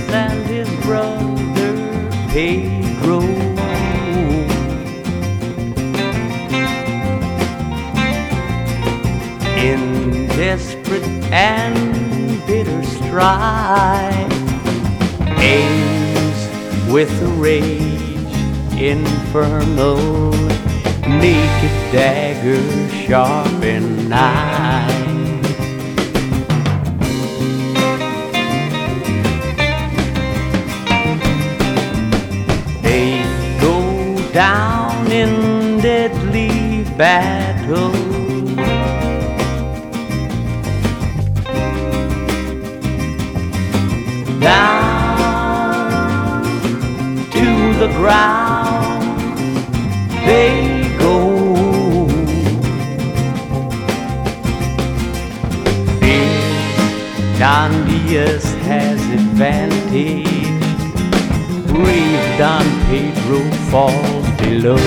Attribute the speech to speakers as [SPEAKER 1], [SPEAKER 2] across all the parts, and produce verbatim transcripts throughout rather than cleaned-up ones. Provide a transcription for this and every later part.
[SPEAKER 1] and his brother Pedro. In desperate and bitter strife, aims with a rage infernal, naked dagger, sharp and knife. They go down in deadly battle, down to the ground they go. Fierce Don Diaz has advantage, brave Don Pedro falls below.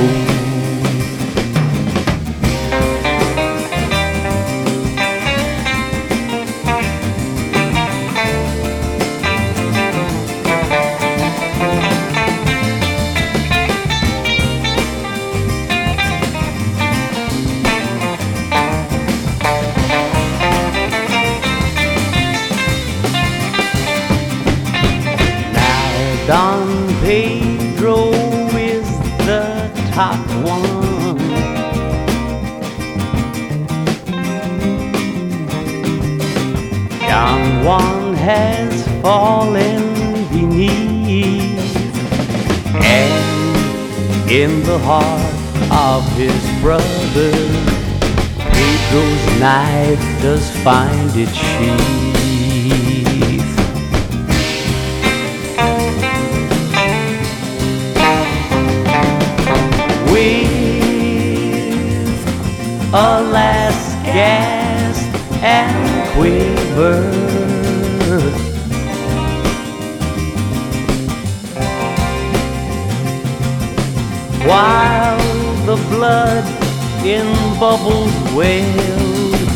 [SPEAKER 1] Don Pedro is the top one. Don Juan has fallen beneath, and in the heart of his brother, Pedro's knife does find its sheath. With a last gasp and quiver, while the blood in bubbles wailed,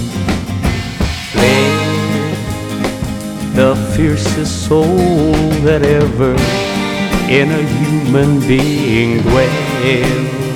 [SPEAKER 1] fled the fiercest soul that ever in a human being dwelled.